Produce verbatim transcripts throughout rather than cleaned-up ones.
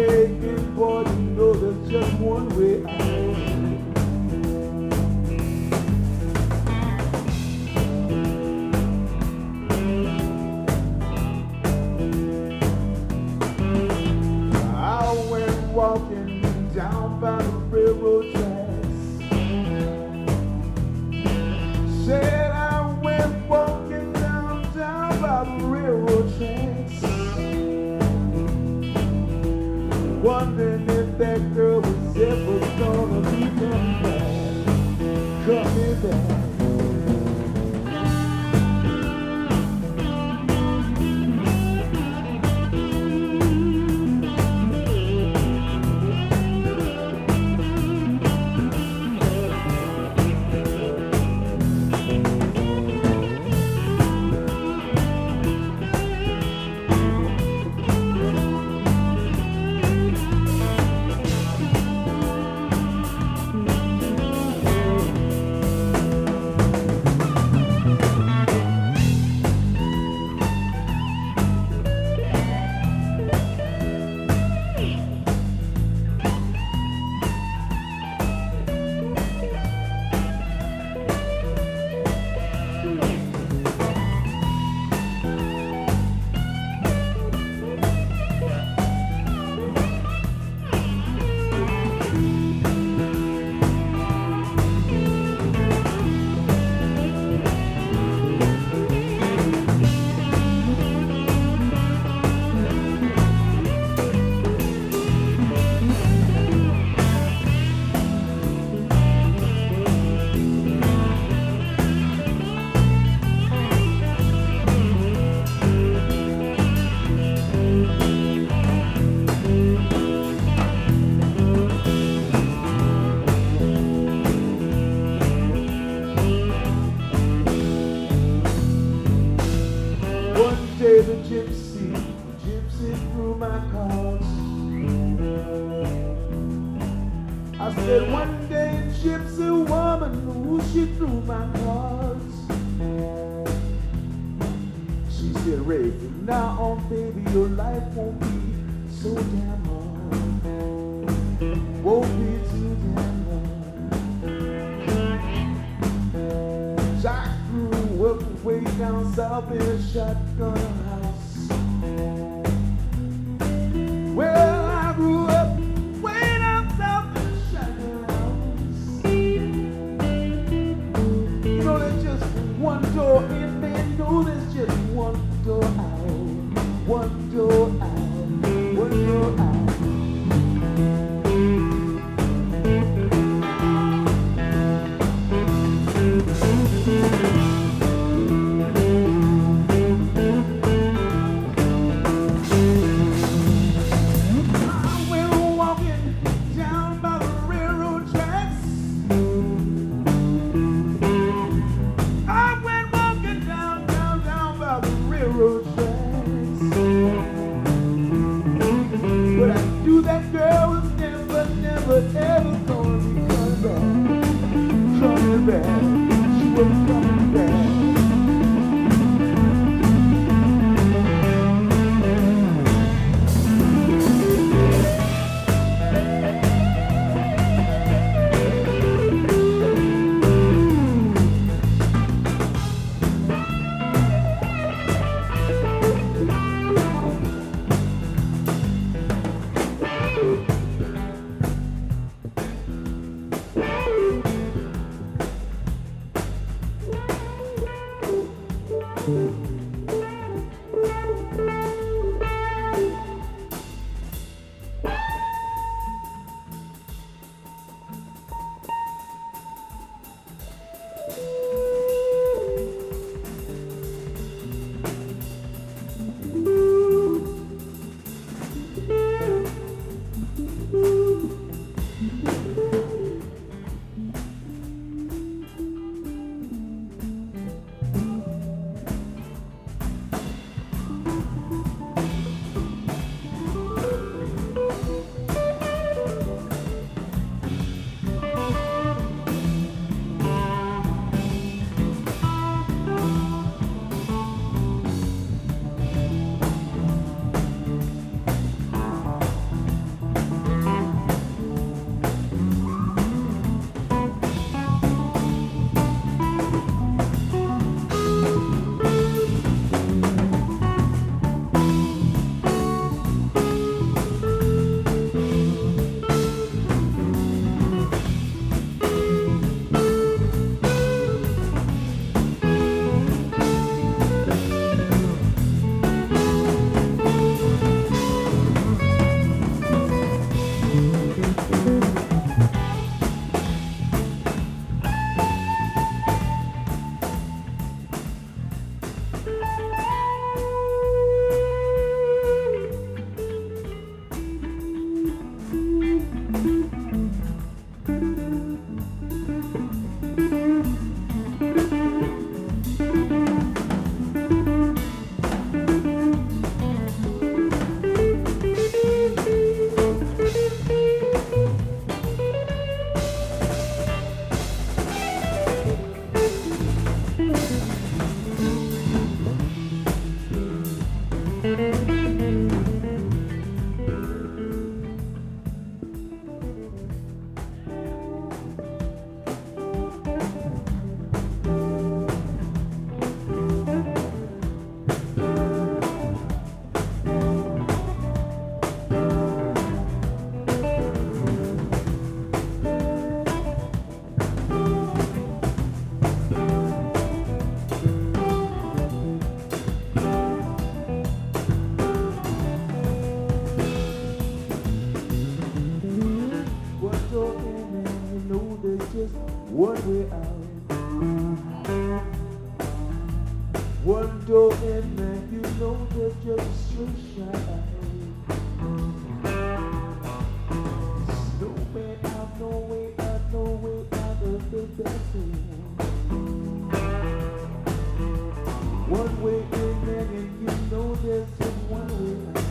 way in, boy, you know there's just one way out. I went walking down by the railroad tracks. Said I went walking down, down by the railroad tracks, wondering if that girl was ever gonna be coming back, coming back. The gypsy, gypsy threw my cards. I said one day, gypsy woman, who she threw my cards. She said, Ray, from now on, baby, your life won't be so damn hard. Won't be too damn hard. Jack grew up way down south in a shotgun house. Well, I grew up way down south in a shotgun house. You know there's just one door in, man. You know there's just one door out. One door out. One door out. That girl is never, never, ever gonna be coming back, coming back. She was coming back. just one way out. One door in, man, you know there's just a straight shot. No way out, no way out, no way out of the bathroom. One way in, man, and you know there's just one way out.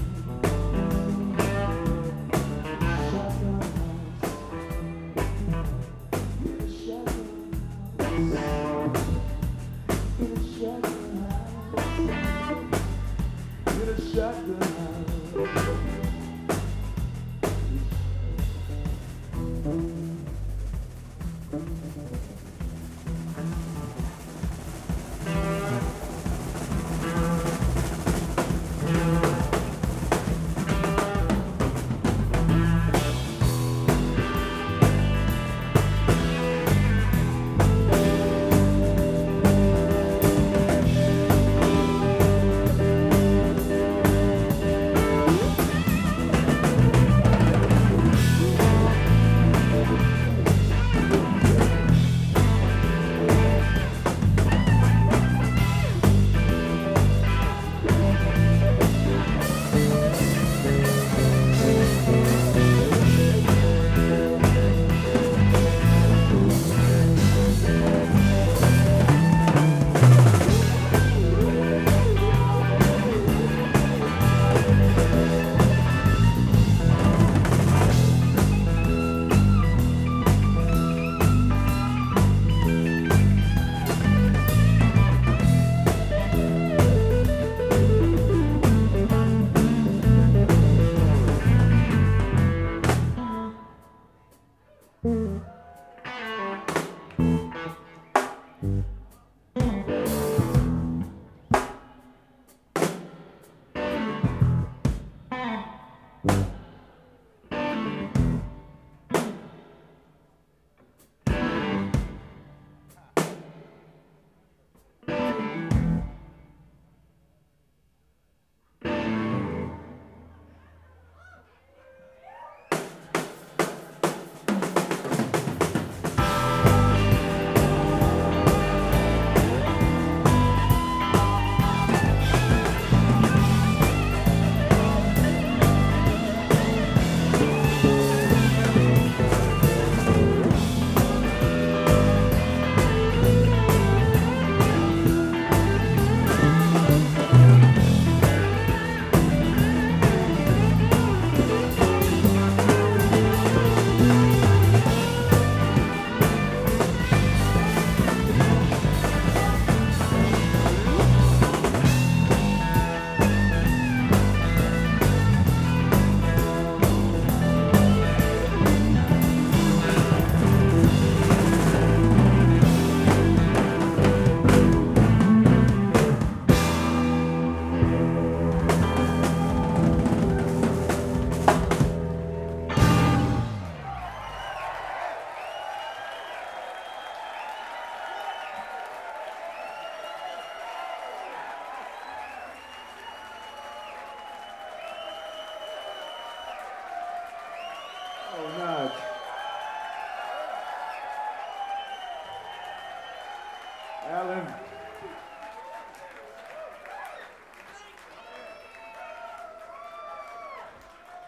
Alan.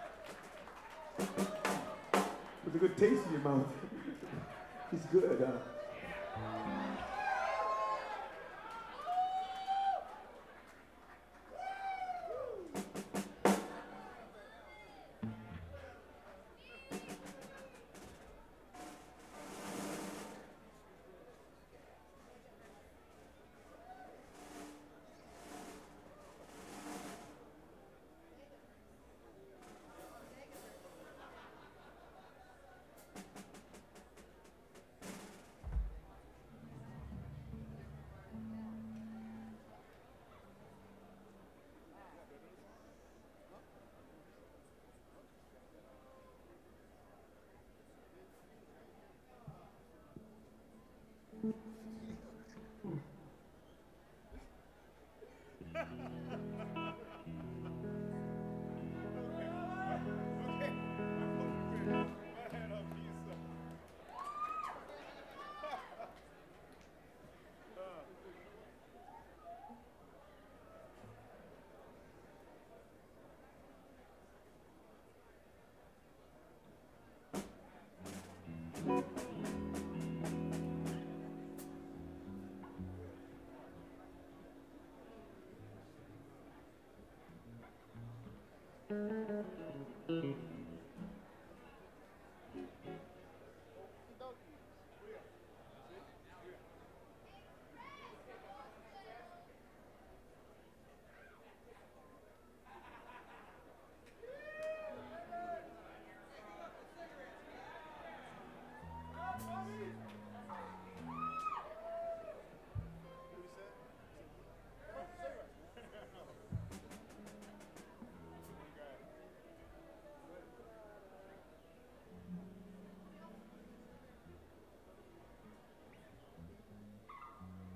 With a good taste in your mouth. He's good, huh?